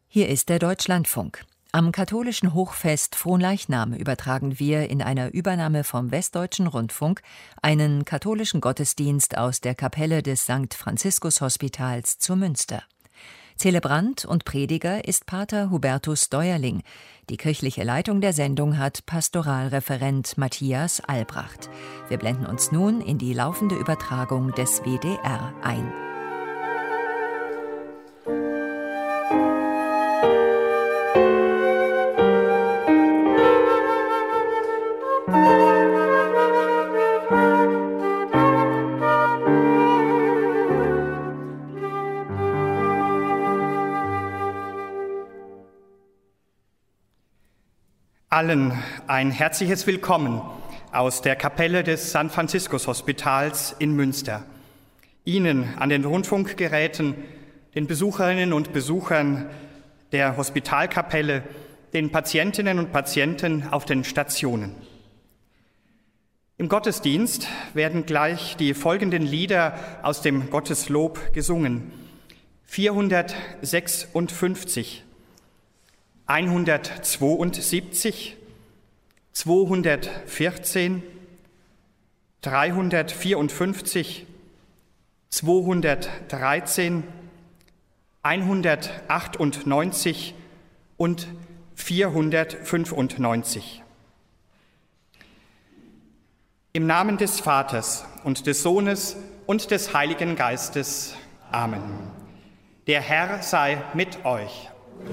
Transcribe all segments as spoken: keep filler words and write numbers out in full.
Hier ist der Deutschlandfunk. Am katholischen Hochfest Fronleichnam übertragen wir in einer Übernahme vom Westdeutschen Rundfunk einen katholischen Gottesdienst aus der Kapelle des Sankt Franziskus Hospitals zu Münster. Zelebrant und Prediger ist Pater Hubertus Deuerling. Die kirchliche Leitung der Sendung hat Pastoralreferent Matthias Albrecht. Wir blenden uns nun in die laufende Übertragung des W D R ein. Allen ein herzliches Willkommen aus der Kapelle des Sankt Franziskus Hospitals in Münster. Ihnen an den Rundfunkgeräten, den Besucherinnen und Besuchern der Hospitalkapelle, den Patientinnen und Patienten auf den Stationen. Im Gottesdienst werden gleich die folgenden Lieder aus dem Gotteslob gesungen. vierhundertsechsundfünfzig, hundertzweiundsiebzig, zweihundertvierzehn, dreihundertvierundfünfzig, zweihundertdreizehn, hundertachtundneunzig und vierhundertfünfundneunzig. Im Namen des Vaters und des Sohnes und des Heiligen Geistes. Amen. Der Herr sei mit euch.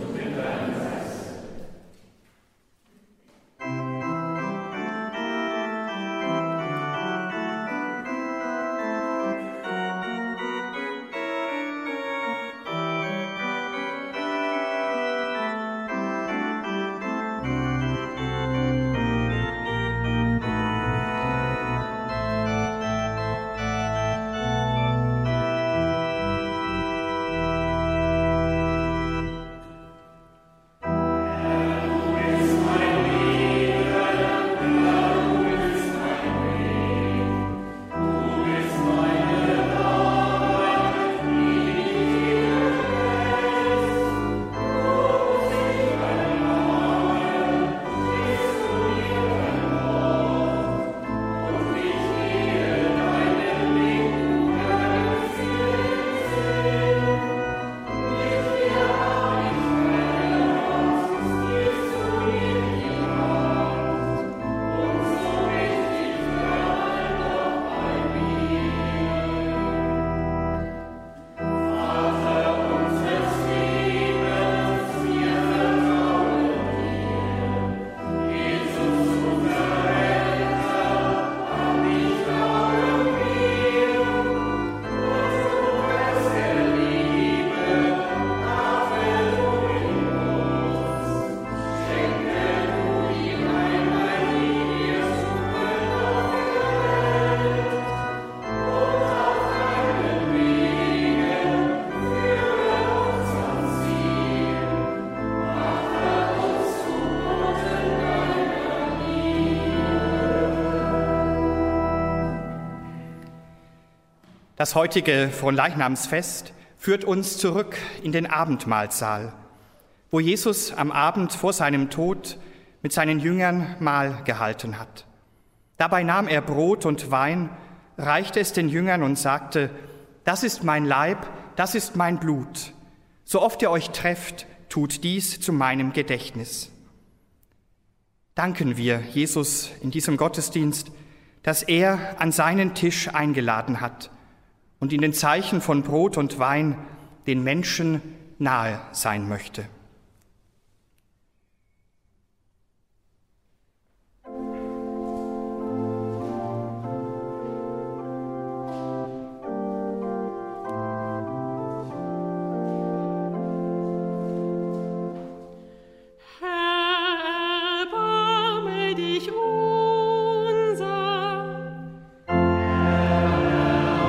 Das heutige Fronleichnamsfest führt uns zurück in den Abendmahlsaal, wo Jesus am Abend vor seinem Tod mit seinen Jüngern Mahl gehalten hat. Dabei nahm er Brot und Wein, reichte es den Jüngern und sagte: Das ist mein Leib, das ist mein Blut. So oft ihr euch trefft, tut dies zu meinem Gedächtnis. Danken wir Jesus in diesem Gottesdienst, dass er an seinen Tisch eingeladen hat und in den Zeichen von Brot und Wein den Menschen nahe sein möchte.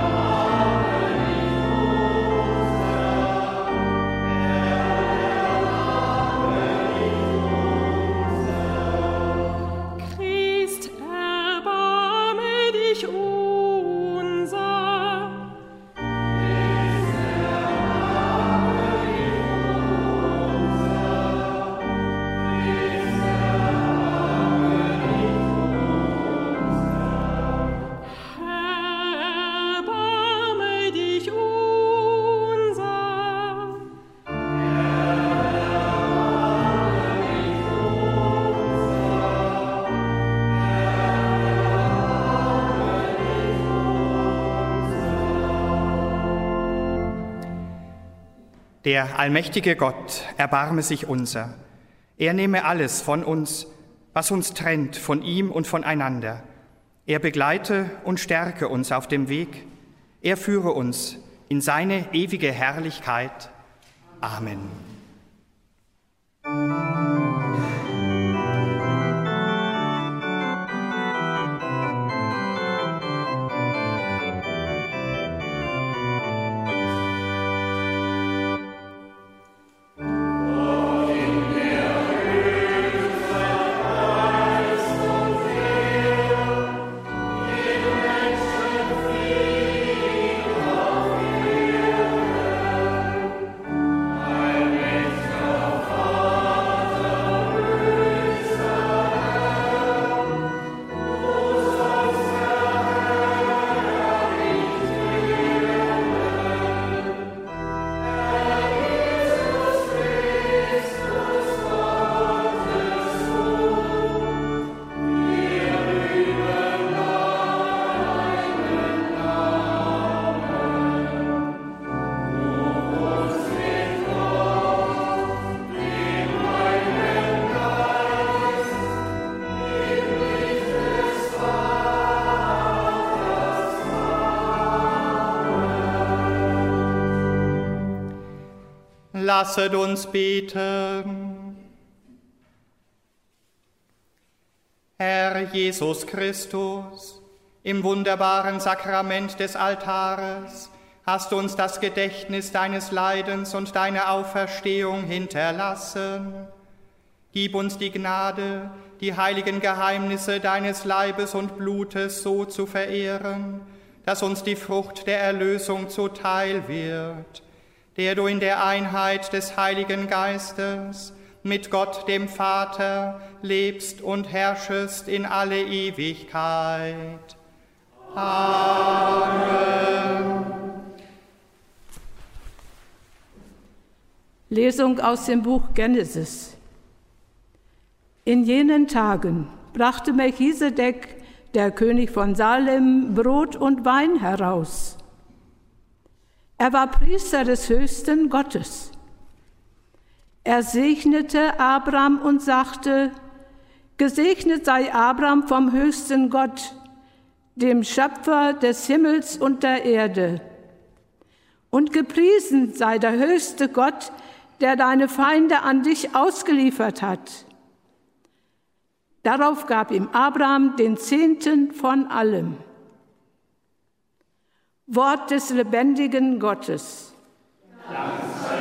Herr, Der allmächtige Gott erbarme sich unser. Er nehme alles von uns, was uns trennt von ihm und voneinander. Er begleite und stärke uns auf dem Weg. Er führe uns in seine ewige Herrlichkeit. Amen. Lasset uns beten. Herr Jesus Christus, im wunderbaren Sakrament des Altares hast du uns das Gedächtnis deines Leidens und deiner Auferstehung hinterlassen. Gib uns die Gnade, die heiligen Geheimnisse deines Leibes und Blutes so zu verehren, dass uns die Frucht der Erlösung zuteil wird, der du in der Einheit des Heiligen Geistes mit Gott dem Vater lebst und herrschest in alle Ewigkeit. Amen. Lesung aus dem Buch Genesis. In jenen Tagen brachte Melchisedek, der König von Salem, Brot und Wein heraus. Er war Priester des höchsten Gottes. Er segnete Abram und sagte: Gesegnet sei Abram vom höchsten Gott, dem Schöpfer des Himmels und der Erde. Und gepriesen sei der höchste Gott, der deine Feinde an dich ausgeliefert hat. Darauf gab ihm Abram den Zehnten von allem. Wort des lebendigen Gottes. Dank sei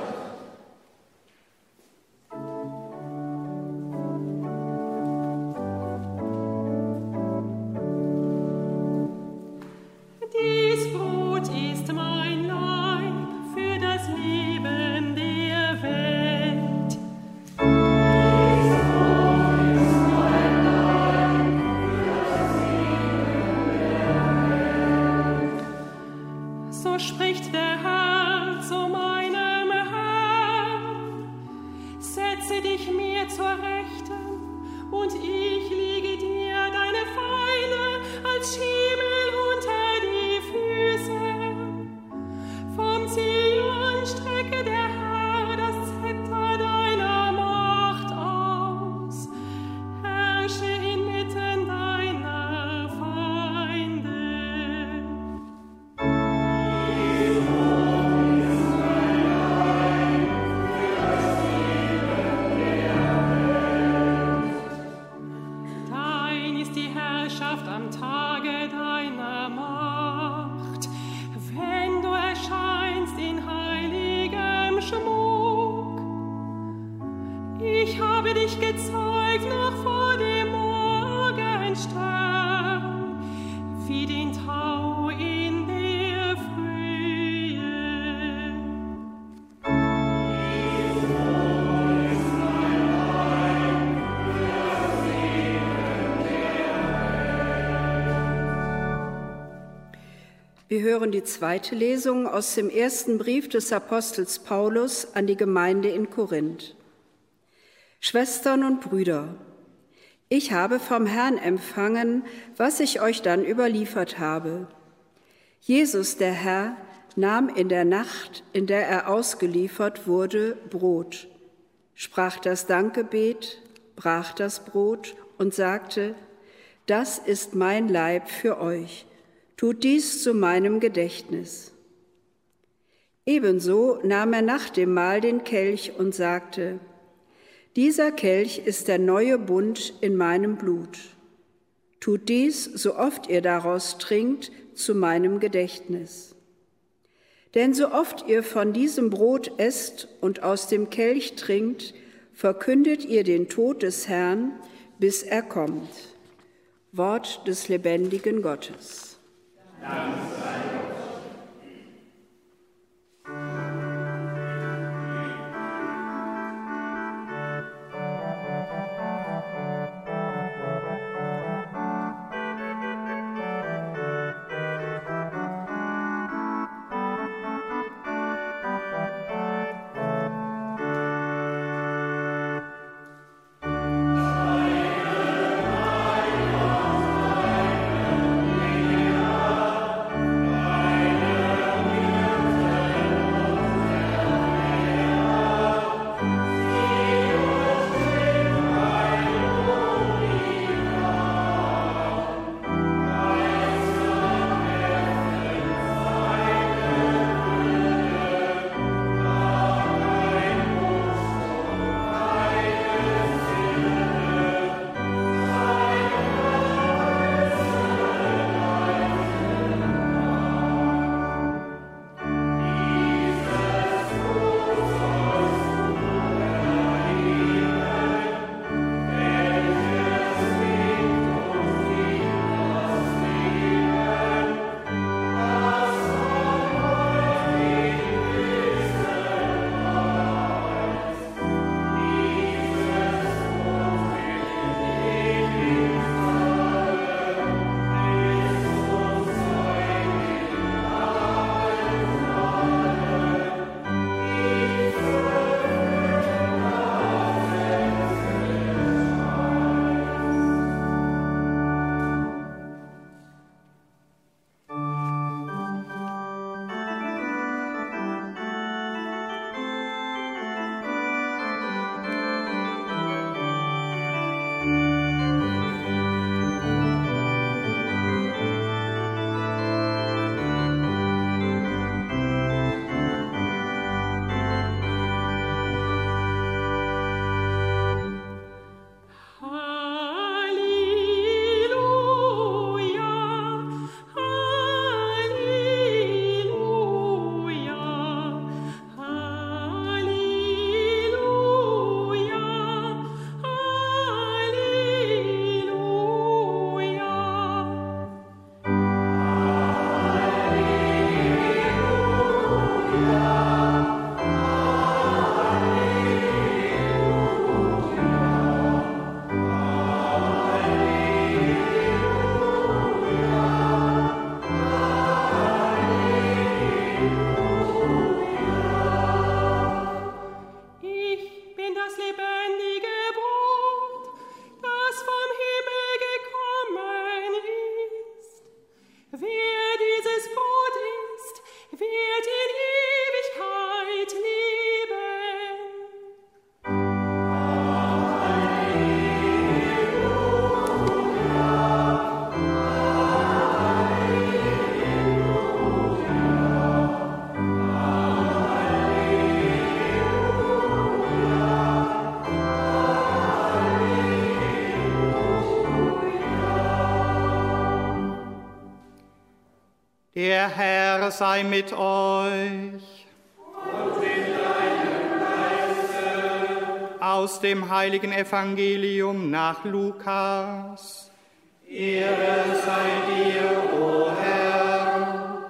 Gott. Dies Brot ist mein Leib für das Leben der Welt. Dies Brot ist mein Leib für das Leben der Welt. So spricht der Herr zu meinem Herrn: Setze dich mir zur Rechten, und ich lege dir deine Feinde als Schiemel unter die Füße. Vom Zion strecke der Herr das Zepter deiner Macht aus. Herrsche inmitten deiner Feinde. Dein ist die Herrschaft am Tage deiner Macht, wenn du erscheinst in heiligem Schmuck. Ich habe dich gezeugt noch vor dem Morgenstern, wie den Tau in der Frühe. Wir hören die zweite Lesung aus dem ersten Brief des Apostels Paulus an die Gemeinde in Korinth. Schwestern und Brüder, ich habe vom Herrn empfangen, was ich euch dann überliefert habe. Jesus, der Herr, nahm in der Nacht, in der er ausgeliefert wurde, Brot, sprach das Dankgebet, brach das Brot und sagte: Das ist mein Leib für euch, tut dies zu meinem Gedächtnis. Ebenso nahm er nach dem Mahl den Kelch und sagte: Dieser Kelch ist der neue Bund in meinem Blut. Tut dies, so oft ihr daraus trinkt, zu meinem Gedächtnis. Denn so oft ihr von diesem Brot esst und aus dem Kelch trinkt, verkündet ihr den Tod des Herrn, bis er kommt. Wort des lebendigen Gottes. Dank sei Gott. Der Herr sei mit euch. Und mit deinem Geiste. Aus dem heiligen Evangelium nach Lukas. Ehre sei dir, o Herr.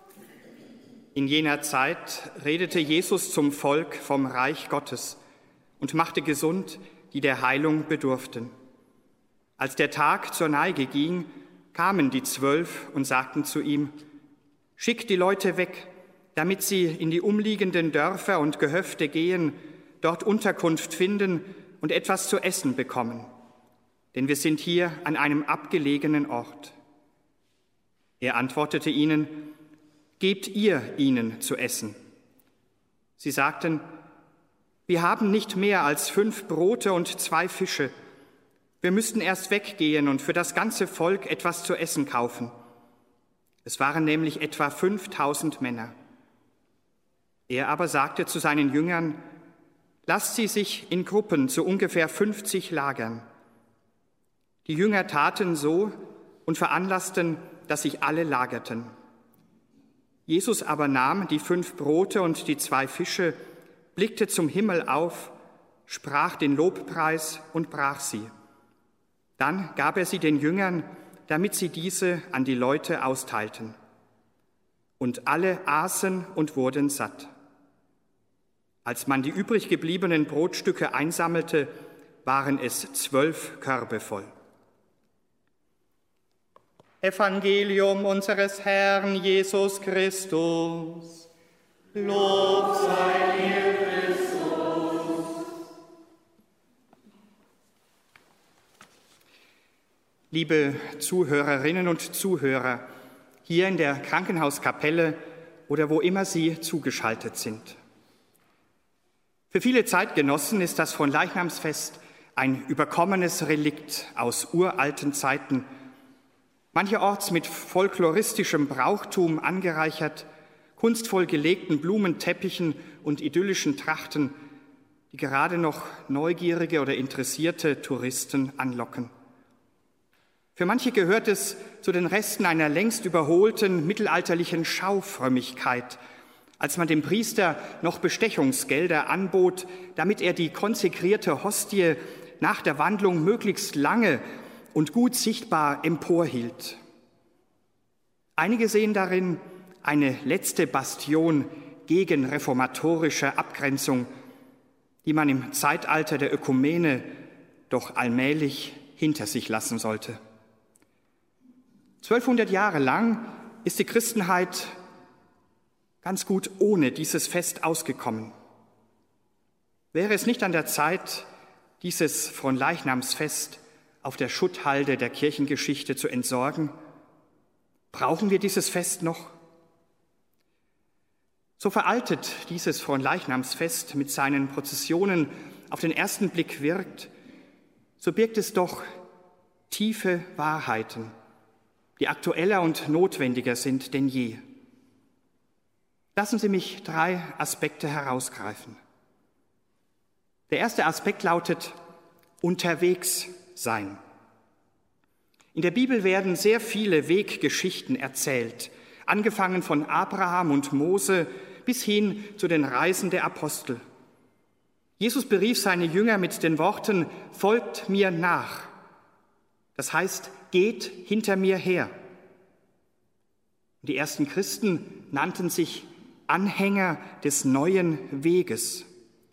In jener Zeit redete Jesus zum Volk vom Reich Gottes und machte gesund, die der Heilung bedurften. Als der Tag zur Neige ging, kamen die Zwölf und sagten zu ihm: Schickt die Leute weg, damit sie in die umliegenden Dörfer und Gehöfte gehen, dort Unterkunft finden und etwas zu essen bekommen. Denn wir sind hier an einem abgelegenen Ort. Er antwortete ihnen: gebt ihr ihnen zu essen. Sie sagten, wir haben nicht mehr als fünf Brote und zwei Fische. Wir müssten erst weggehen und für das ganze Volk etwas zu essen kaufen. Es waren nämlich etwa fünftausend Männer. Er aber sagte zu seinen Jüngern, lasst sie sich in Gruppen zu ungefähr fünfzig lagern. Die Jünger taten so und veranlassten, dass sich alle lagerten. Jesus aber nahm die fünf Brote und die zwei Fische, blickte zum Himmel auf, sprach den Lobpreis und brach sie. Dann gab er sie den Jüngern, damit sie diese an die Leute austeilten. Und alle aßen und wurden satt. Als man die übrig gebliebenen Brotstücke einsammelte, waren es zwölf Körbe voll. Evangelium unseres Herrn Jesus Christus. Lob sei dir, Christus. Liebe Zuhörerinnen und Zuhörer, hier in der Krankenhauskapelle oder wo immer Sie zugeschaltet sind. Für viele Zeitgenossen ist das Fronleichnamsfest ein überkommenes Relikt aus uralten Zeiten, mancherorts mit folkloristischem Brauchtum angereichert, kunstvoll gelegten Blumenteppichen und idyllischen Trachten, die gerade noch neugierige oder interessierte Touristen anlocken. Für manche gehört es zu den Resten einer längst überholten mittelalterlichen Schaufrömmigkeit, als man dem Priester noch Bestechungsgelder anbot, damit er die konsekrierte Hostie nach der Wandlung möglichst lange und gut sichtbar emporhielt. Einige sehen darin eine letzte Bastion gegen reformatorische Abgrenzung, die man im Zeitalter der Ökumene doch allmählich hinter sich lassen sollte. Zwölfhundert Jahre lang ist die Christenheit ganz gut ohne dieses Fest ausgekommen. Wäre es nicht an der Zeit, dieses Fronleichnamsfest auf der Schutthalde der Kirchengeschichte zu entsorgen? Brauchen wir dieses Fest noch? So veraltet dieses Fronleichnamsfest mit seinen Prozessionen auf den ersten Blick wirkt, so birgt es doch tiefe Wahrheiten, die aktueller und notwendiger sind denn je. Lassen Sie mich drei Aspekte herausgreifen. Der erste Aspekt lautet unterwegs sein. In der Bibel werden sehr viele Weggeschichten erzählt, angefangen von Abraham und Mose bis hin zu den Reisen der Apostel. Jesus berief seine Jünger mit den Worten, folgt mir nach. Das heißt, geht hinter mir her. Die ersten Christen nannten sich Anhänger des neuen Weges.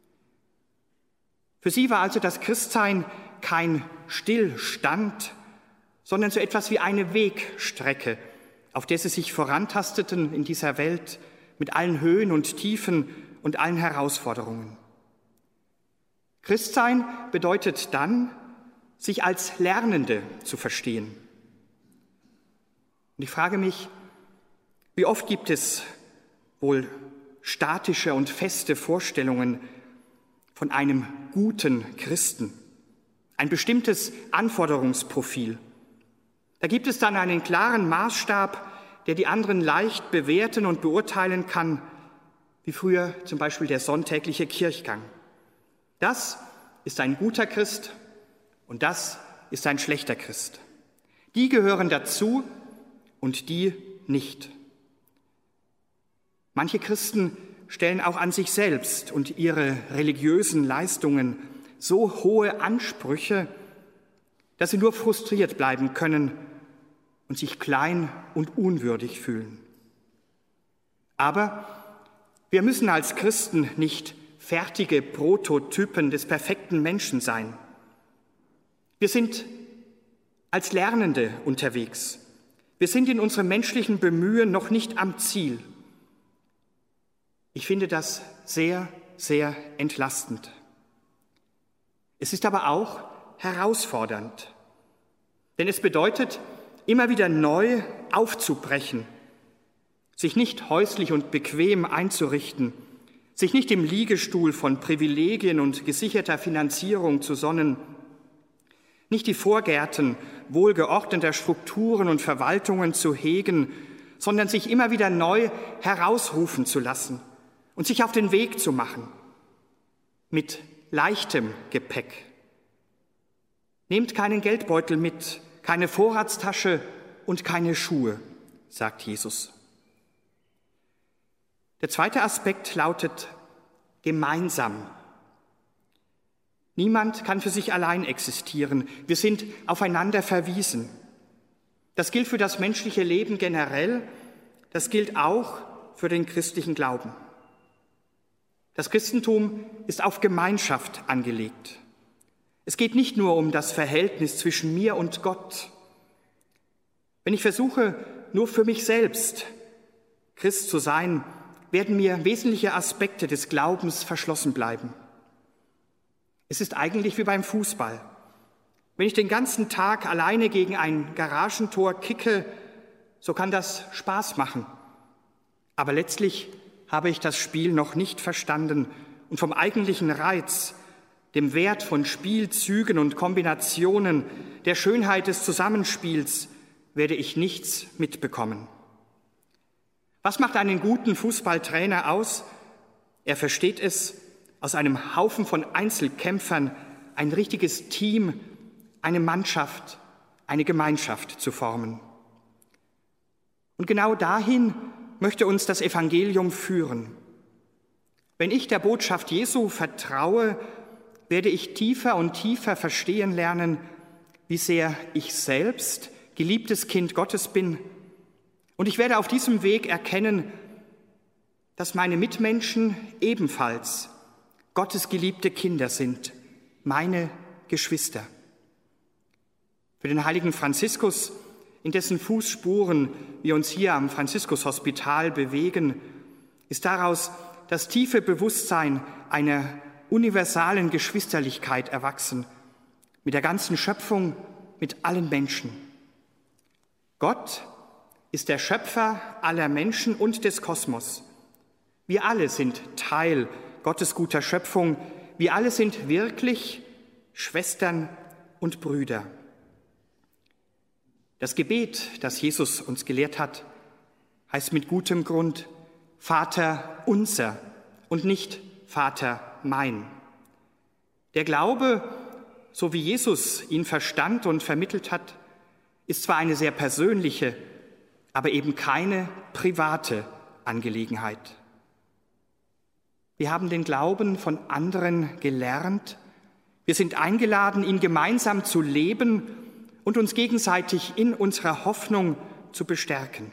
Für sie war also das Christsein kein Stillstand, sondern so etwas wie eine Wegstrecke, auf der sie sich vorantasteten in dieser Welt mit allen Höhen und Tiefen und allen Herausforderungen. Christsein bedeutet dann, sich als Lernende zu verstehen. Und ich frage mich, wie oft gibt es wohl statische und feste Vorstellungen von einem guten Christen, ein bestimmtes Anforderungsprofil. Da gibt es dann einen klaren Maßstab, der die anderen leicht bewerten und beurteilen kann, wie früher zum Beispiel der sonntägliche Kirchgang. Das ist ein guter Christ und das ist ein schlechter Christ. Die gehören dazu und die nicht. Manche Christen stellen auch an sich selbst und ihre religiösen Leistungen so hohe Ansprüche, dass sie nur frustriert bleiben können und sich klein und unwürdig fühlen. Aber wir müssen als Christen nicht fertige Prototypen des perfekten Menschen sein. Wir sind als Lernende unterwegs. Wir sind in unserem menschlichen Bemühen noch nicht am Ziel. Ich finde das sehr, sehr entlastend. Es ist aber auch herausfordernd, denn es bedeutet, immer wieder neu aufzubrechen, sich nicht häuslich und bequem einzurichten, sich nicht im Liegestuhl von Privilegien und gesicherter Finanzierung zu sonnen, nicht die Vorgärten wohlgeordneter Strukturen und Verwaltungen zu hegen, sondern sich immer wieder neu herausrufen zu lassen und sich auf den Weg zu machen, mit leichtem Gepäck. Nehmt keinen Geldbeutel mit, keine Vorratstasche und keine Schuhe, sagt Jesus. Der zweite Aspekt lautet gemeinsam. Niemand kann für sich allein existieren. Wir sind aufeinander verwiesen. Das gilt für das menschliche Leben generell, das gilt auch für den christlichen Glauben. Das Christentum ist auf Gemeinschaft angelegt. Es geht nicht nur um das Verhältnis zwischen mir und Gott. Wenn ich versuche, nur für mich selbst Christ zu sein, werden mir wesentliche Aspekte des Glaubens verschlossen bleiben. Es ist eigentlich wie beim Fußball. Wenn ich den ganzen Tag alleine gegen ein Garagentor kicke, so kann das Spaß machen. Aber letztlich habe ich das Spiel noch nicht verstanden und vom eigentlichen Reiz, dem Wert von Spielzügen und Kombinationen, der Schönheit des Zusammenspiels, werde ich nichts mitbekommen. Was macht einen guten Fußballtrainer aus? Er versteht es, aus einem Haufen von Einzelkämpfern ein richtiges Team, eine Mannschaft, eine Gemeinschaft zu formen. Und genau dahin möchte uns das Evangelium führen. Wenn ich der Botschaft Jesu vertraue, werde ich tiefer und tiefer verstehen lernen, wie sehr ich selbst geliebtes Kind Gottes bin. Und ich werde auf diesem Weg erkennen, dass meine Mitmenschen ebenfalls Gottes geliebte Kinder sind, meine Geschwister. Für den heiligen Franziskus, in dessen Fußspuren wir uns hier am Franziskus-Hospital bewegen, ist daraus das tiefe Bewusstsein einer universalen Geschwisterlichkeit erwachsen, mit der ganzen Schöpfung, mit allen Menschen. Gott ist der Schöpfer aller Menschen und des Kosmos. Wir alle sind Teil Gottes guter Schöpfung. Wir alle sind wirklich Schwestern und Brüder. Das Gebet, das Jesus uns gelehrt hat, heißt mit gutem Grund Vater unser und nicht Vater mein. Der Glaube, so wie Jesus ihn verstand und vermittelt hat, ist zwar eine sehr persönliche, aber eben keine private Angelegenheit. Wir haben den Glauben von anderen gelernt. Wir sind eingeladen, ihn gemeinsam zu leben und uns gegenseitig in unserer Hoffnung zu bestärken.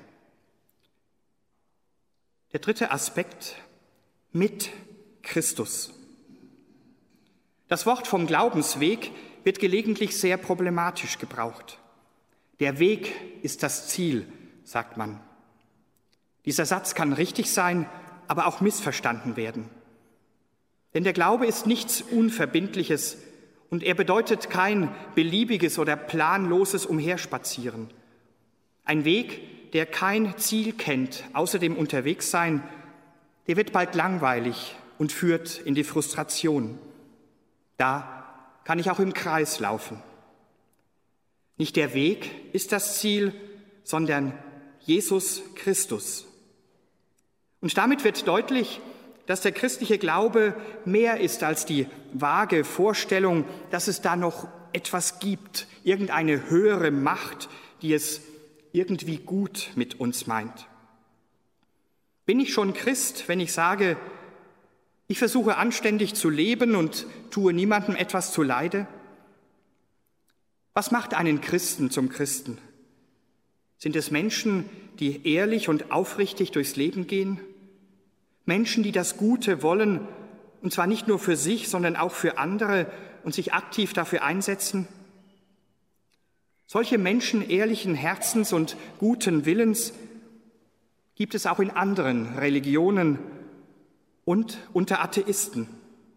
Der dritte Aspekt, mit Christus. Das Wort vom Glaubensweg wird gelegentlich sehr problematisch gebraucht. Der Weg ist das Ziel, sagt man. Dieser Satz kann richtig sein, aber auch missverstanden werden. Denn der Glaube ist nichts Unverbindliches und er bedeutet kein beliebiges oder planloses Umherspazieren. Ein Weg, der kein Ziel kennt, außer dem Unterwegssein, der wird bald langweilig und führt in die Frustration. Da kann ich auch im Kreis laufen. Nicht der Weg ist das Ziel, sondern Jesus Christus. Und damit wird deutlich, dass der christliche Glaube mehr ist als die vage Vorstellung, dass es da noch etwas gibt, irgendeine höhere Macht, die es irgendwie gut mit uns meint. Bin ich schon Christ, wenn ich sage, ich versuche anständig zu leben und tue niemandem etwas zuleide? Was macht einen Christen zum Christen? Sind es Menschen, die ehrlich und aufrichtig durchs Leben gehen? Menschen, die das Gute wollen, und zwar nicht nur für sich, sondern auch für andere und sich aktiv dafür einsetzen? Solche Menschen ehrlichen Herzens und guten Willens gibt es auch in anderen Religionen und unter Atheisten.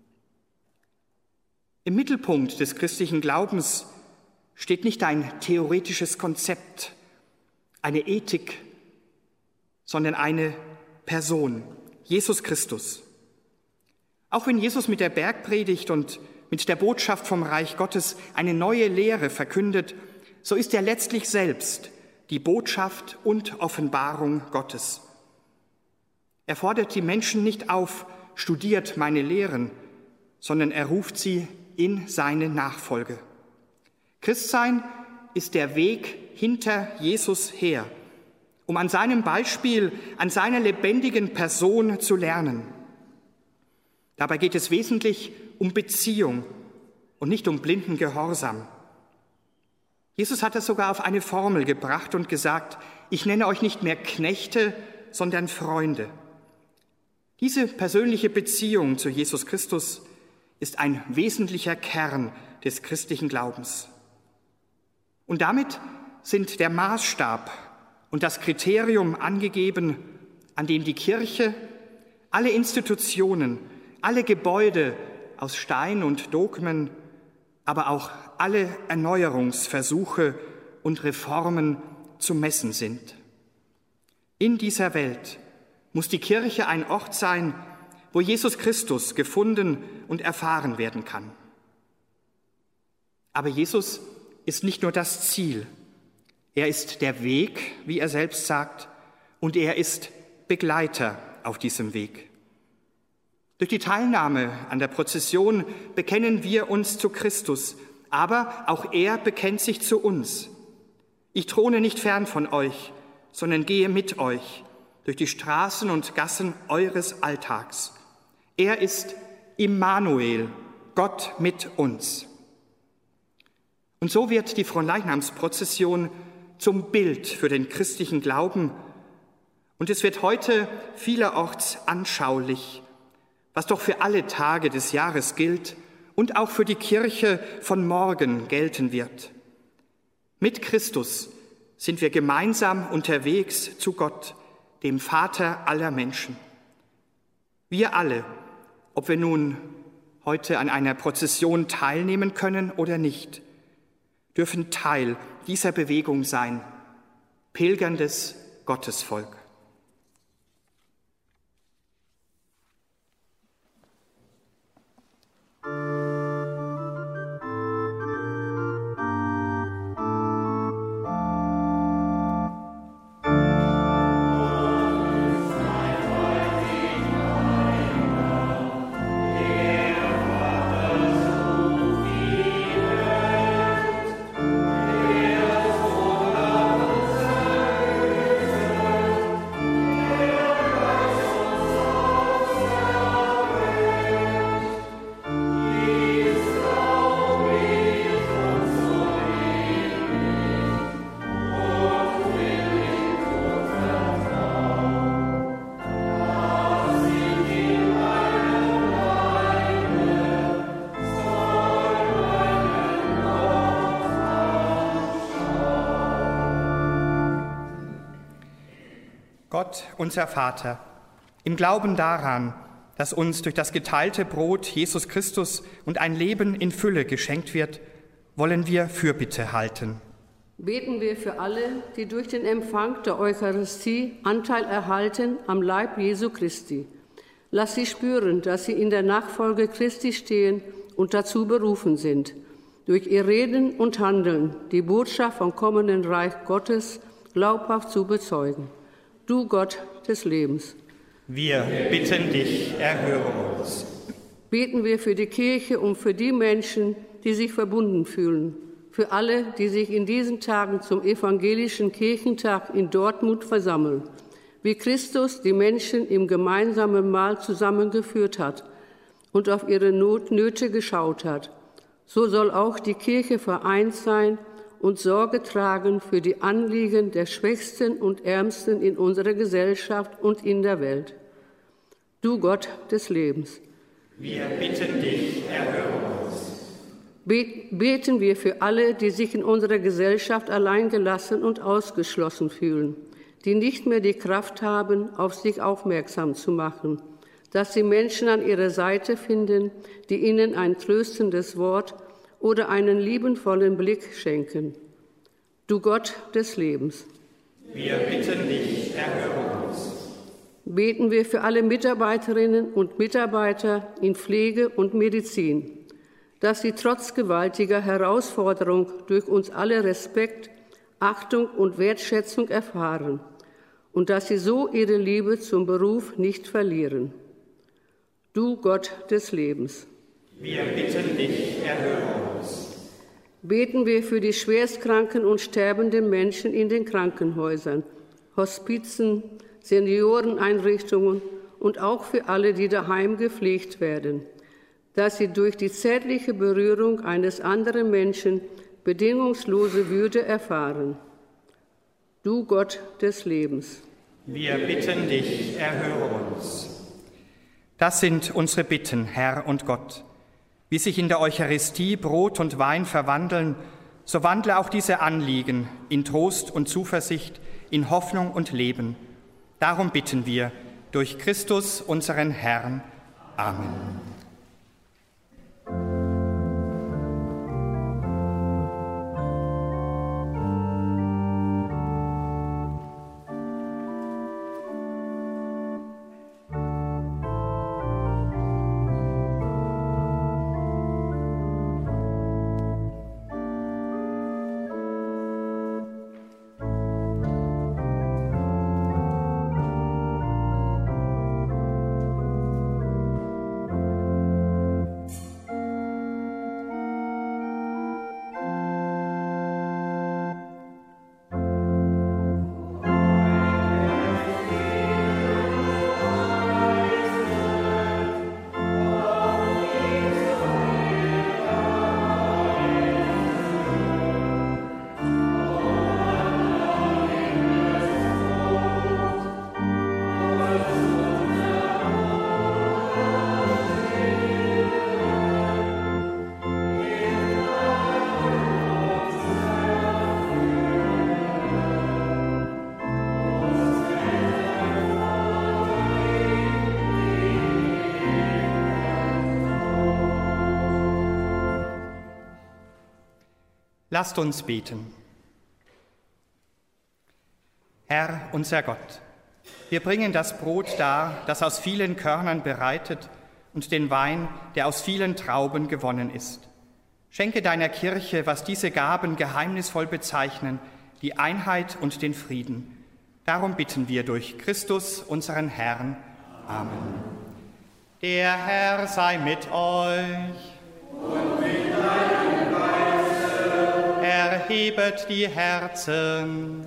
Im Mittelpunkt des christlichen Glaubens steht nicht ein theoretisches Konzept, eine Ethik, sondern eine Person, Jesus Christus. Auch wenn Jesus mit der Bergpredigt und mit der Botschaft vom Reich Gottes eine neue Lehre verkündet, so ist er letztlich selbst die Botschaft und Offenbarung Gottes. Er fordert die Menschen nicht auf, studiert meine Lehren, sondern er ruft sie in seine Nachfolge. Christsein ist der Weg hinter Jesus her, um an seinem Beispiel, an seiner lebendigen Person zu lernen. Dabei geht es wesentlich um Beziehung und nicht um blinden Gehorsam. Jesus hat das sogar auf eine Formel gebracht und gesagt, ich nenne euch nicht mehr Knechte, sondern Freunde. Diese persönliche Beziehung zu Jesus Christus ist ein wesentlicher Kern des christlichen Glaubens. Und damit sind der Maßstab und das Kriterium angegeben, an dem die Kirche, alle Institutionen, alle Gebäude aus Stein und Dogmen, aber auch alle Erneuerungsversuche und Reformen zu messen sind. In dieser Welt muss die Kirche ein Ort sein, wo Jesus Christus gefunden und erfahren werden kann. Aber Jesus ist nicht nur das Ziel, er ist der Weg, wie er selbst sagt, und er ist Begleiter auf diesem Weg. Durch die Teilnahme an der Prozession bekennen wir uns zu Christus, aber auch er bekennt sich zu uns. Ich throne nicht fern von euch, sondern gehe mit euch durch die Straßen und Gassen eures Alltags. Er ist Immanuel, Gott mit uns. Und so wird die Fronleichnamsprozession zum Bild für den christlichen Glauben. Und es wird heute vielerorts anschaulich, was doch für alle Tage des Jahres gilt und auch für die Kirche von morgen gelten wird. Mit Christus sind wir gemeinsam unterwegs zu Gott, dem Vater aller Menschen. Wir alle, ob wir nun heute an einer Prozession teilnehmen können oder nicht, dürfen Teil dieser Bewegung sein, pilgerndes Gottesvolk. Gott, unser Vater, im Glauben daran, dass uns durch das geteilte Brot Jesus Christus und ein Leben in Fülle geschenkt wird, wollen wir Fürbitte halten. Beten wir für alle, die durch den Empfang der Eucharistie Anteil erhalten am Leib Jesu Christi. Lass sie spüren, dass sie in der Nachfolge Christi stehen und dazu berufen sind, durch ihr Reden und Handeln die Botschaft vom kommenden Reich Gottes glaubhaft zu bezeugen. Du Gott des Lebens. Wir bitten dich, erhöre uns. Beten wir für die Kirche und für die Menschen, die sich verbunden fühlen, für alle, die sich in diesen Tagen zum evangelischen Kirchentag in Dortmund versammeln, wie Christus die Menschen im gemeinsamen Mahl zusammengeführt hat und auf ihre Not, Nöte geschaut hat. So soll auch die Kirche vereint sein und Sorge tragen für die Anliegen der Schwächsten und Ärmsten in unserer Gesellschaft und in der Welt. Du Gott des Lebens. Wir bitten dich, erhöre uns. Beten wir für alle, die sich in unserer Gesellschaft alleingelassen und ausgeschlossen fühlen, die nicht mehr die Kraft haben, auf sich aufmerksam zu machen, dass sie Menschen an ihrer Seite finden, die ihnen ein tröstendes Wort oder einen liebenvollen Blick schenken. Du Gott des Lebens. Wir bitten dich, erhöre uns. Beten wir für alle Mitarbeiterinnen und Mitarbeiter in Pflege und Medizin, dass sie trotz gewaltiger Herausforderung durch uns alle Respekt, Achtung und Wertschätzung erfahren und dass sie so ihre Liebe zum Beruf nicht verlieren. Du Gott des Lebens. Wir bitten dich, erhöre uns. Beten wir für die schwerstkranken und sterbenden Menschen in den Krankenhäusern, Hospizen, Senioreneinrichtungen und auch für alle, die daheim gepflegt werden, dass sie durch die zärtliche Berührung eines anderen Menschen bedingungslose Würde erfahren. Du Gott des Lebens. Wir bitten dich, erhöre uns. Das sind unsere Bitten, Herr und Gott. Wie sich in der Eucharistie Brot und Wein verwandeln, so wandle auch diese Anliegen in Trost und Zuversicht, in Hoffnung und Leben. Darum bitten wir durch Christus, unseren Herrn. Amen. Lasst uns beten. Herr, unser Gott, wir bringen das Brot dar, das aus vielen Körnern bereitet, und den Wein, der aus vielen Trauben gewonnen ist. Schenke deiner Kirche, was diese Gaben geheimnisvoll bezeichnen, die Einheit und den Frieden. Darum bitten wir durch Christus, unseren Herrn. Amen. Der Herr sei mit euch. Und mit deinem Geiste. Erhebet die Herzen.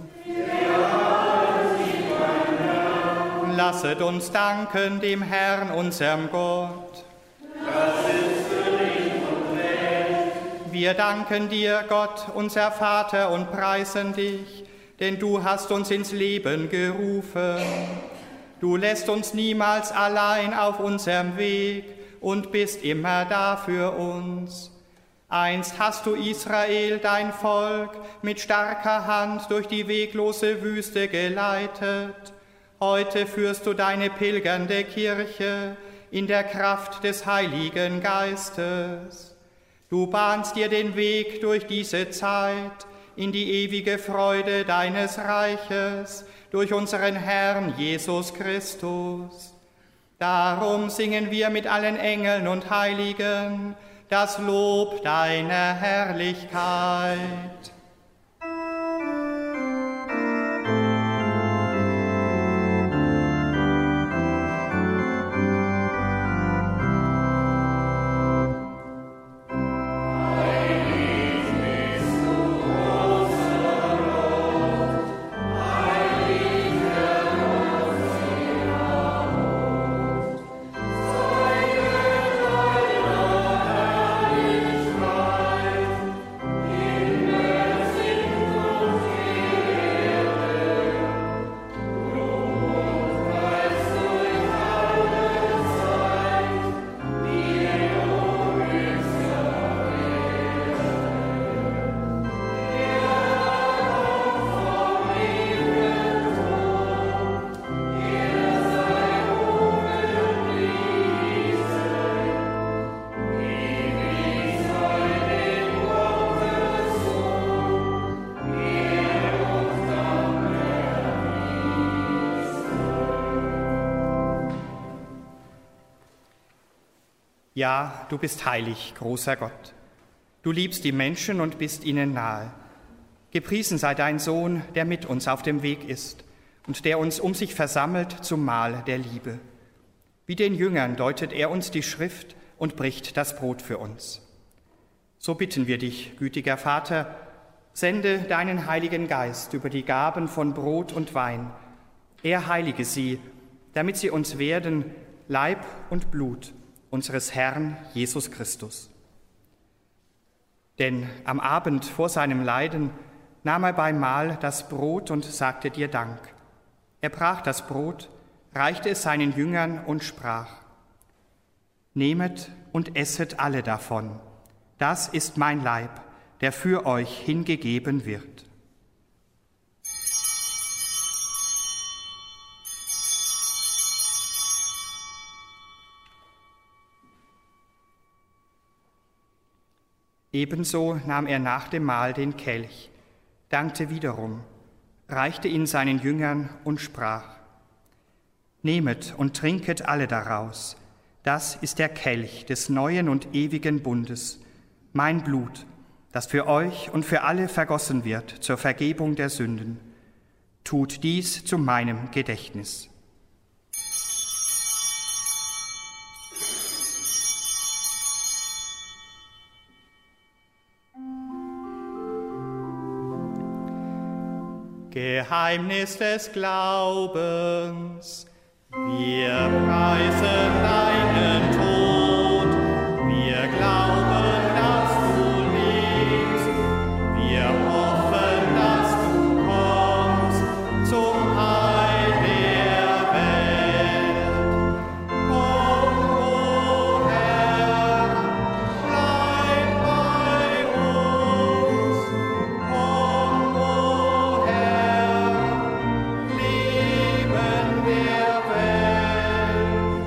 Lasset uns danken dem Herrn, unserem Gott. Das ist würdig und recht. Wir danken dir, Gott, unser Vater, und preisen dich, denn du hast uns ins Leben gerufen. Du lässt uns niemals allein auf unserem Weg und bist immer da für uns. Einst hast du Israel, dein Volk, mit starker Hand durch die weglose Wüste geleitet. Heute führst du deine pilgernde Kirche in der Kraft des Heiligen Geistes. Du bahnst dir den Weg durch diese Zeit in die ewige Freude deines Reiches durch unseren Herrn Jesus Christus. Darum singen wir mit allen Engeln und Heiligen das Lob deiner Herrlichkeit. In Ja, du bist heilig, großer Gott. Du liebst die Menschen und bist ihnen nahe. Gepriesen sei dein Sohn, der mit uns auf dem Weg ist und der uns um sich versammelt zum Mahl der Liebe. Wie den Jüngern deutet er uns die Schrift und bricht das Brot für uns. So bitten wir dich, gütiger Vater, sende deinen Heiligen Geist über die Gaben von Brot und Wein. Er heilige sie, damit sie uns werden Leib und Blut unseres Herrn Jesus Christus. Denn am Abend vor seinem Leiden nahm er beim Mahl das Brot und sagte dir Dank. Er brach das Brot, reichte es seinen Jüngern und sprach: Nehmet und esset alle davon. Das ist mein Leib, der für euch hingegeben wird. Ebenso nahm er nach dem Mahl den Kelch, dankte wiederum, reichte ihn seinen Jüngern und sprach: Nehmet und trinket alle daraus. Das ist der Kelch des neuen und ewigen Bundes, mein Blut, das für euch und für alle vergossen wird zur Vergebung der Sünden. Tut dies zu meinem Gedächtnis. Geheimnis des Glaubens. Wir preisen deinen Tod. Wir glauben, dass du lebst. Wir hoffen, dass du kommst zum Heil der Welt. Komm, o Herr, bleib bei uns. Komm, o Herr, Leben der Welt.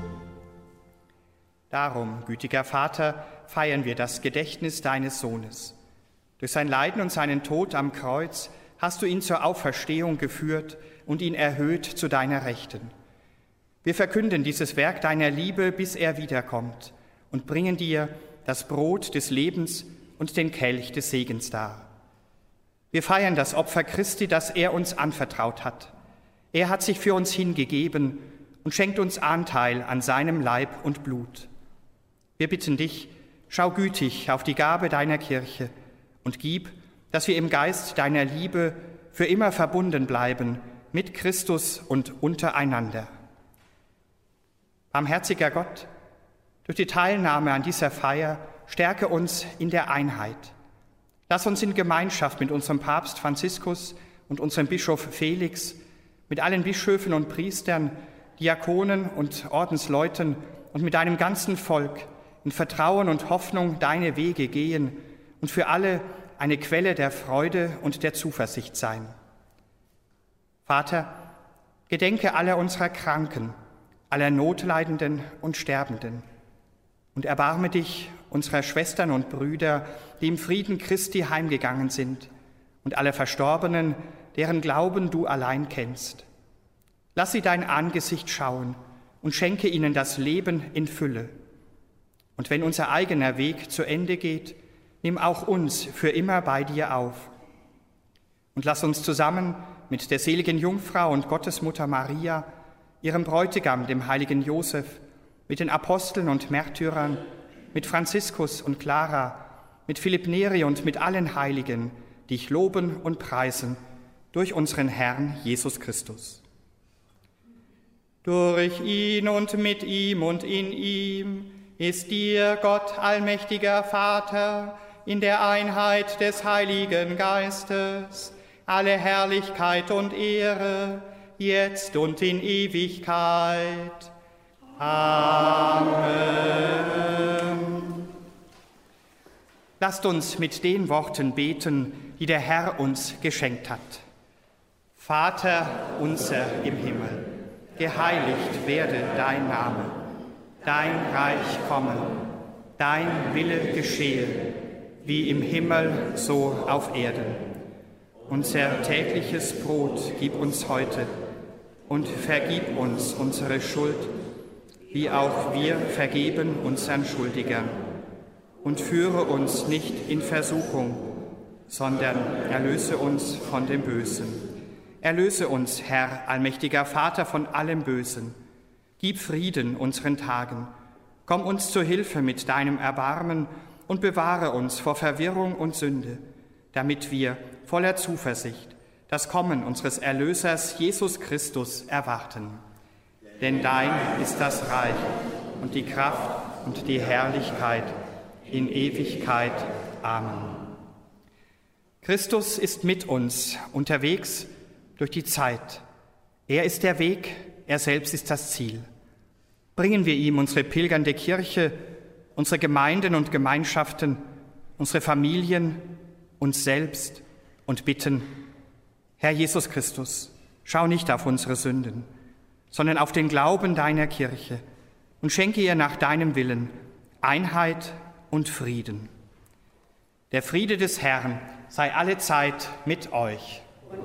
Darum, gütiger Vater, feiern wir das Gedächtnis deines Sohnes. Durch sein Leiden und seinen Tod am Kreuz hast du ihn zur Auferstehung geführt und ihn erhöht zu deiner Rechten. Wir verkünden dieses Werk deiner Liebe, bis er wiederkommt, und bringen dir das Brot des Lebens und den Kelch des Segens dar. Wir feiern das Opfer Christi, das er uns anvertraut hat. Er hat sich für uns hingegeben und schenkt uns Anteil an seinem Leib und Blut. Wir bitten dich, schau gütig auf die Gabe deiner Kirche und gib, dass wir im Geist deiner Liebe für immer verbunden bleiben mit Christus und untereinander. Barmherziger Gott, durch die Teilnahme an dieser Feier stärke uns in der Einheit. Lass uns in Gemeinschaft mit unserem Papst Franziskus und unserem Bischof Felix, mit allen Bischöfen und Priestern, Diakonen und Ordensleuten und mit deinem ganzen Volk in Vertrauen und Hoffnung deine Wege gehen und für alle eine Quelle der Freude und der Zuversicht sein. Vater, gedenke aller unserer Kranken, aller Notleidenden und Sterbenden und erbarme dich unserer Schwestern und Brüder, die im Frieden Christi heimgegangen sind, und aller Verstorbenen, deren Glauben du allein kennst. Lass sie dein Angesicht schauen und schenke ihnen das Leben in Fülle. Und wenn unser eigener Weg zu Ende geht, nimm auch uns für immer bei dir auf. Und lass uns zusammen mit der seligen Jungfrau und Gottesmutter Maria, ihrem Bräutigam, dem heiligen Josef, mit den Aposteln und Märtyrern, mit Franziskus und Clara, mit Philipp Neri und mit allen Heiligen dich loben und preisen durch unseren Herrn Jesus Christus. Durch ihn und mit ihm und in ihm ist dir, Gott, allmächtiger Vater, in der Einheit des Heiligen Geistes, alle Herrlichkeit und Ehre, jetzt und in Ewigkeit. Amen. Lasst uns mit den Worten beten, die der Herr uns geschenkt hat. Vater unser im Himmel, geheiligt werde dein Name. Dein Reich komme, dein Wille geschehe, wie im Himmel, so auf Erden. Unser tägliches Brot gib uns heute und vergib uns unsere Schuld, wie auch wir vergeben unseren Schuldigern. Und führe uns nicht in Versuchung, sondern erlöse uns von dem Bösen. Erlöse uns, Herr, allmächtiger Vater, von allem Bösen. Gib Frieden unseren Tagen. Komm uns zu Hilfe mit deinem Erbarmen und bewahre uns vor Verwirrung und Sünde, damit wir voller Zuversicht das Kommen unseres Erlösers Jesus Christus erwarten. Denn dein ist das Reich und die Kraft und die Herrlichkeit in Ewigkeit. Amen. Christus ist mit uns unterwegs durch die Zeit. Er ist der Weg, er selbst ist das Ziel. Bringen wir ihm unsere pilgernde Kirche, unsere Gemeinden und Gemeinschaften, unsere Familien, uns selbst und bitten: Herr Jesus Christus, schau nicht auf unsere Sünden, sondern auf den Glauben deiner Kirche und schenke ihr nach deinem Willen Einheit und Frieden. Der Friede des Herrn sei allezeit mit euch.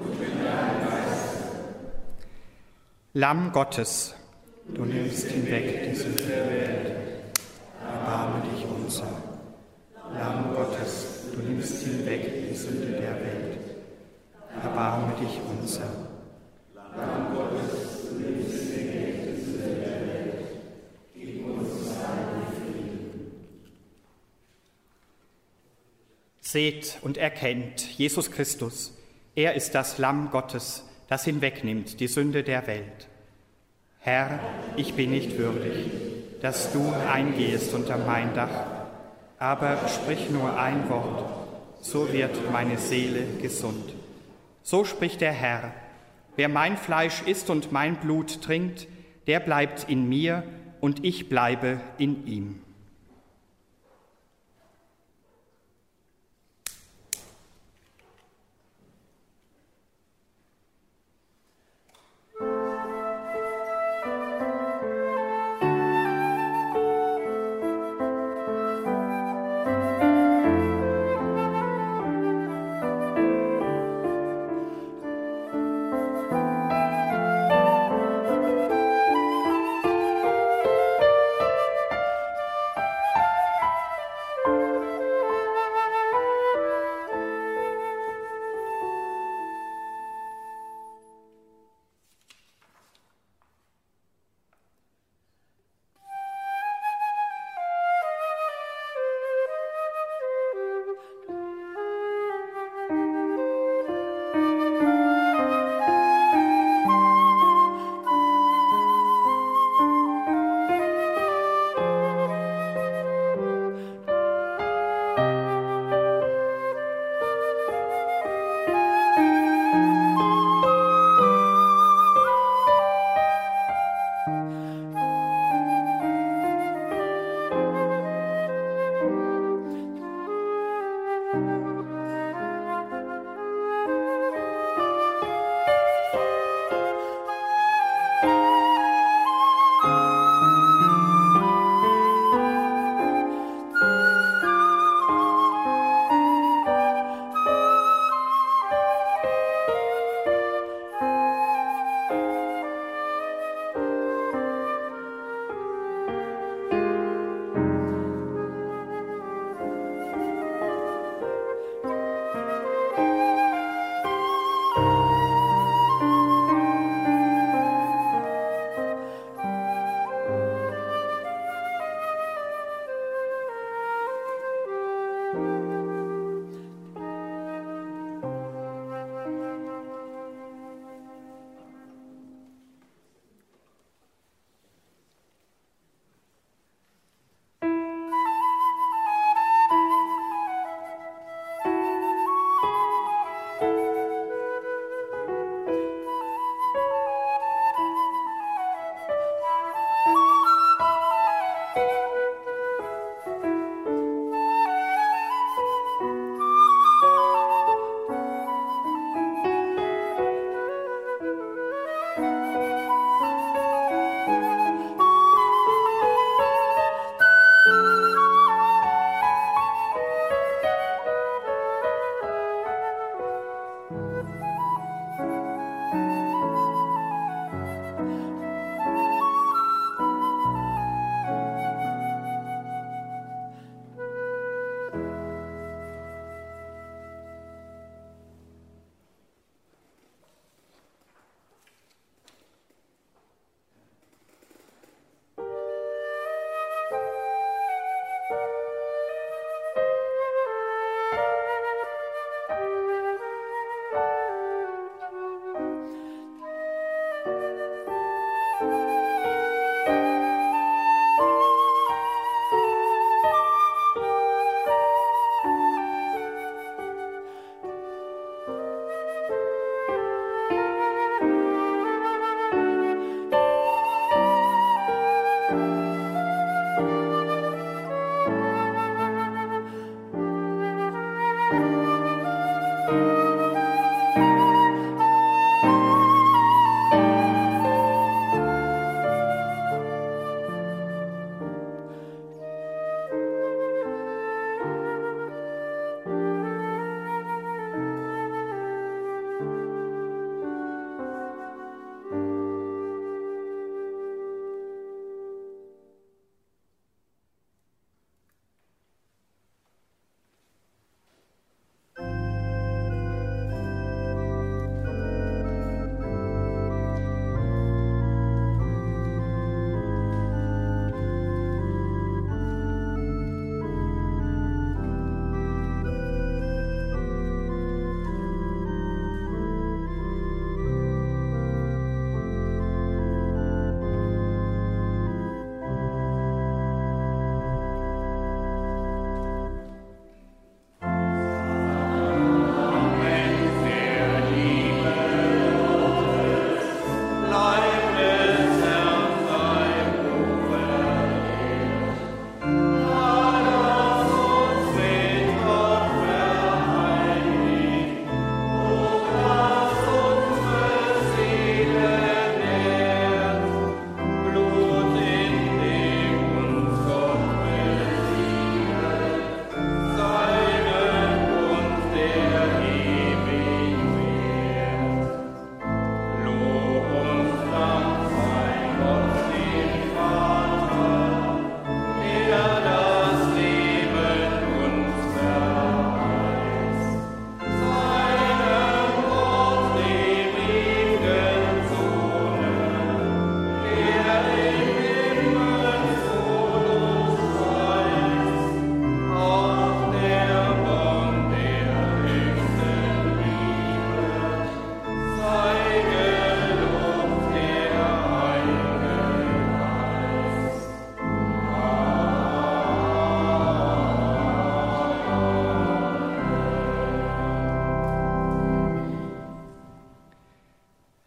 Lamm Gottes, du nimmst hinweg die Sünde der Welt, erbarme dich unser. Lamm Gottes, du nimmst hinweg die Sünde der Welt, erbarme dich unser. Lamm Gottes, du nimmst hinweg die Sünde der Welt, gib uns deinen Frieden. Seht und erkennt Jesus Christus, er ist das Lamm Gottes, das hinwegnimmt die Sünde der Welt. Herr, ich bin nicht würdig, dass du eingehst unter mein Dach, aber sprich nur ein Wort, so wird meine Seele gesund. So spricht der Herr: Wer mein Fleisch isst und mein Blut trinkt, der bleibt in mir und ich bleibe in ihm.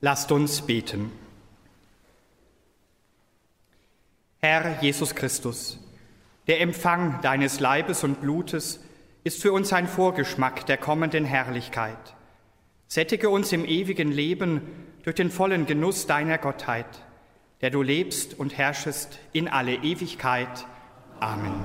Lasst uns beten. Herr Jesus Christus, der Empfang deines Leibes und Blutes ist für uns ein Vorgeschmack der kommenden Herrlichkeit. Sättige uns im ewigen Leben durch den vollen Genuss deiner Gottheit, der du lebst und herrschest in alle Ewigkeit. Amen.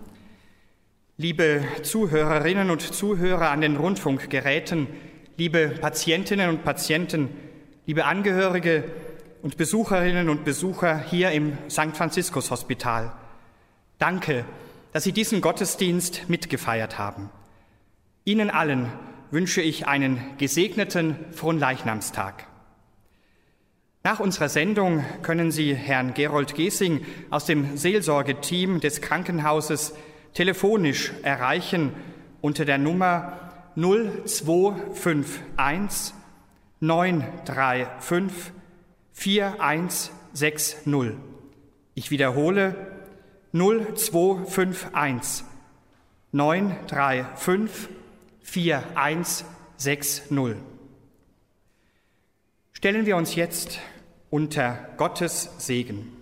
Liebe Zuhörerinnen und Zuhörer an den Rundfunkgeräten, liebe Patientinnen und Patienten, liebe Angehörige und Besucherinnen und Besucher hier im Sankt Franziskus Hospital, danke, dass Sie diesen Gottesdienst mitgefeiert haben. Ihnen allen wünsche ich einen gesegneten Fronleichnamstag. Nach unserer Sendung können Sie Herrn Gerold Gesing aus dem Seelsorgeteam des Krankenhauses telefonisch erreichen unter der Nummer null zwei fünf eins neun drei fünf vier eins sechs null. Ich wiederhole null zwei fünf eins neun drei fünf vier eins sechs null. Stellen wir uns jetzt unter Gottes Segen.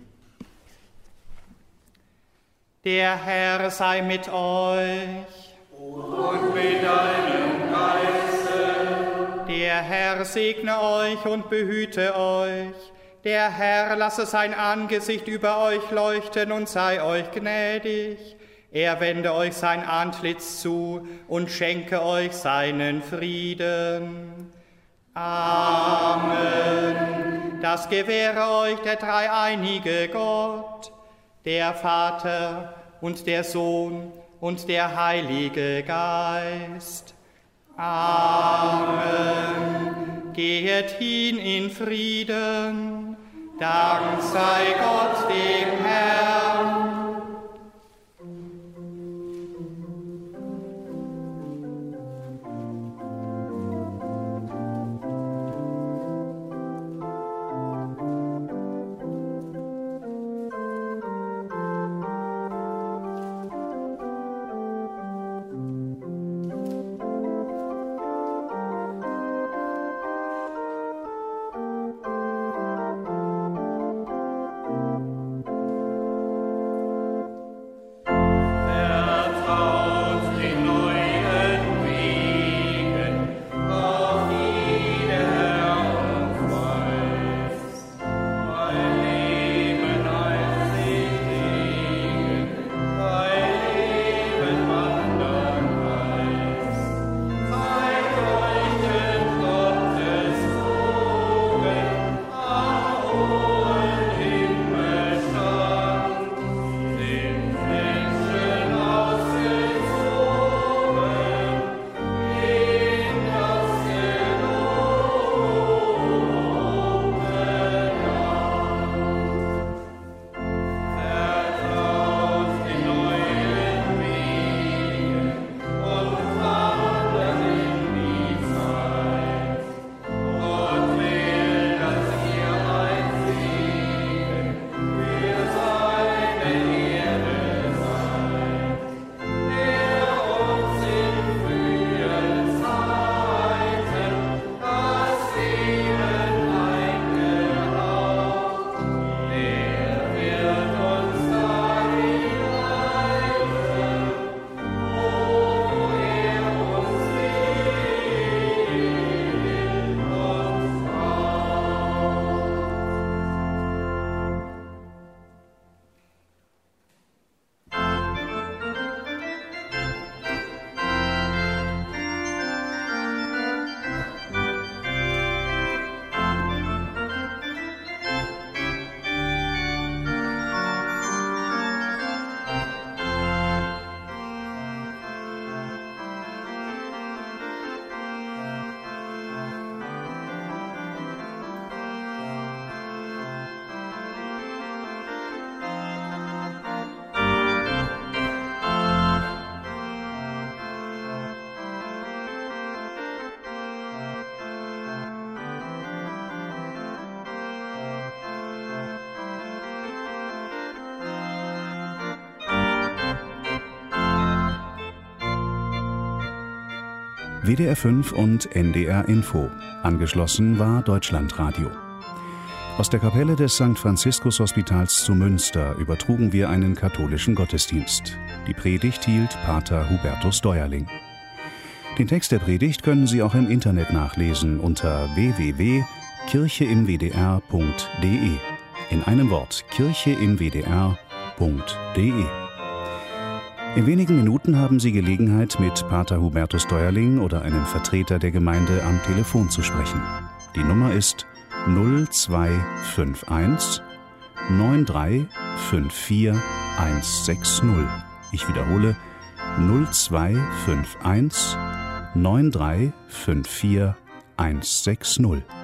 Der Herr sei mit euch und mit deinem Geiste. Der Herr segne euch und behüte euch. Der Herr lasse sein Angesicht über euch leuchten und sei euch gnädig. Er wende euch sein Antlitz zu und schenke euch seinen Frieden. Amen. Das gewähre euch der dreieinige Gott, der Vater und der Sohn und der Heilige Geist. Amen. Gehet hin in Frieden. Dank sei Gott dem Herrn. W D R fünf und N D R Info. Angeschlossen war Deutschlandradio. Aus der Kapelle des Sankt Franziskus Hospitals zu Münster übertrugen wir einen katholischen Gottesdienst. Die Predigt hielt Pater Hubertus Deuerling. Den Text der Predigt können Sie auch im Internet nachlesen unter w w w punkt kirche im w d r punkt d e. In einem Wort, kirche im w d r punkt d e. In wenigen Minuten haben Sie Gelegenheit, mit Pater Hubertus Deuerling oder einem Vertreter der Gemeinde am Telefon zu sprechen. Die Nummer ist null zwei fünf eins neun drei fünf vier eins sechs null. Ich wiederhole null zwei fünf eins neun drei fünf vier eins sechs null.